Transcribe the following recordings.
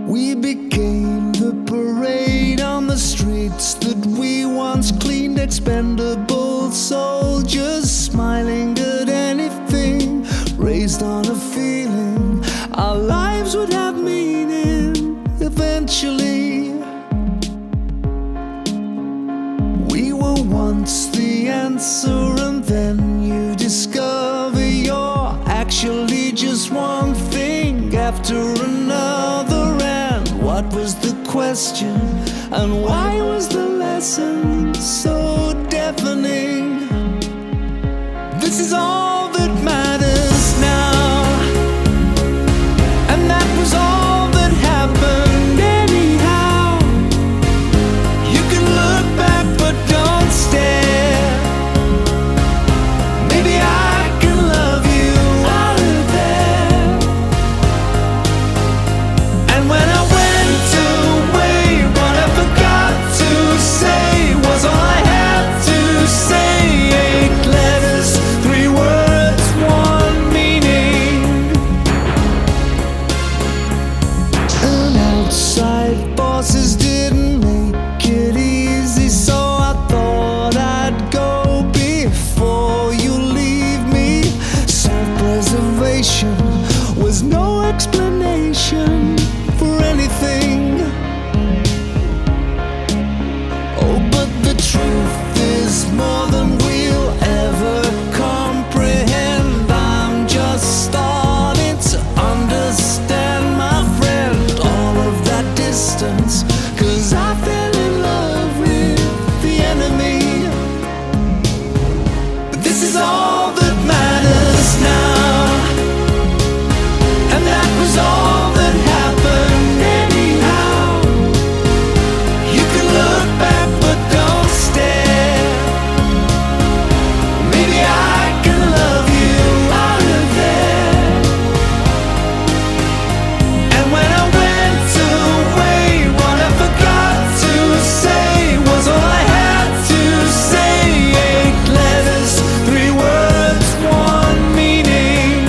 We became the parade on the streets that we once cleaned, expendable soldiers smiling at anything, raised on a feeling our lives would have meaning eventually. We were once the answer, and then you discover you're actually just one thing after another. And what was the question, and why was the lesson so deafening? This is all that matters now, and that was all that happened anyhow. You can look back but don't stare. Maybe I can love you out of there. And when I went away, what I forgot to say was all I had to say. 8 letters, 3 words, 1 meaning. And outside bosses didn't make it easy, so I thought I'd go before you leave me. Self-preservation was no explanation for anything. Oh, but the truth is more than we'll ever comprehend. I'm just starting to understand, my friend, all of that distance, 'cause I fell in love with the enemy. But this is all that matters now, and that was all that happened anyhow. You can look back but don't stare. Maybe I can love you out of there. And when I went away, what I forgot to say was all I had to say. 8 letters, 3 words, 1 meaning.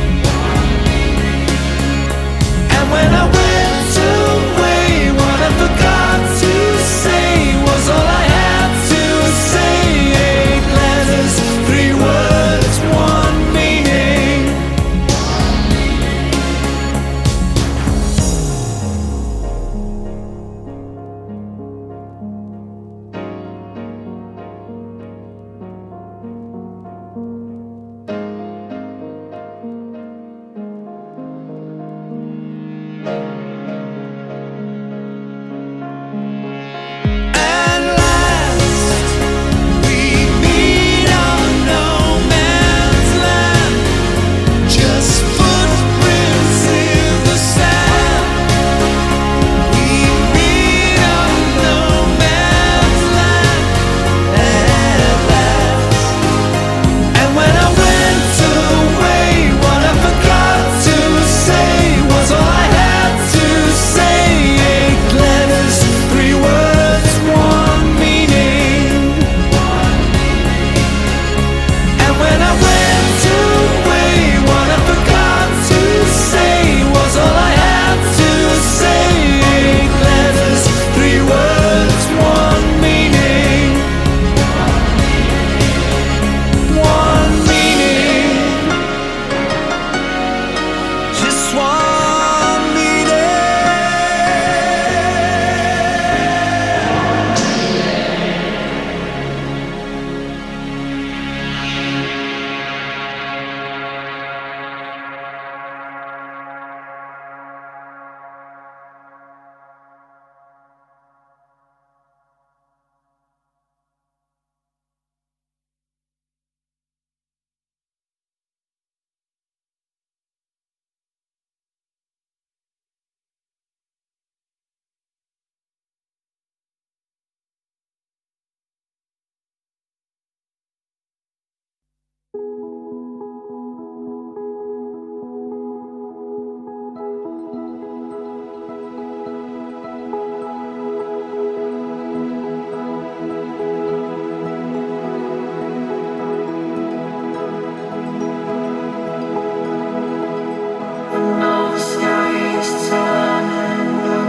And when I went away, what I forgot to say was all I had to say. 8 letters, 3 words, 1 meaning. At last, we meet on no man's land, just footprints in the sand. We meet on no man's land at last. And when I went away, what I forgot to say was all I had to say. 8 letters, 3 words, 1 meaning. And when I went away, what I forgot to say was all I had to say. 8 letters, 3 words, 1 meaning. 1 meaning. Just 1 meaning. No sky is turning blue.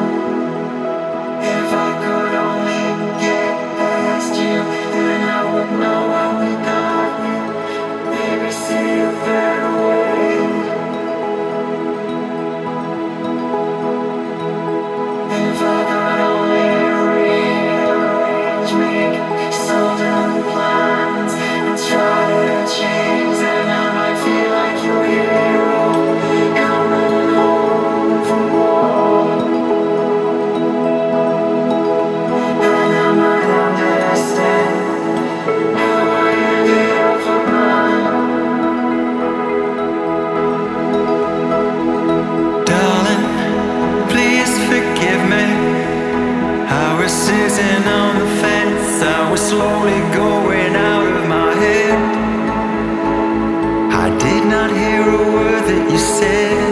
not hear a word that you said.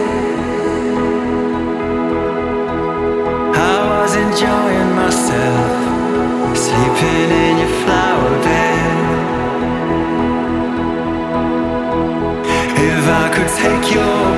I was enjoying myself, sleeping in your flower bed. If I could take your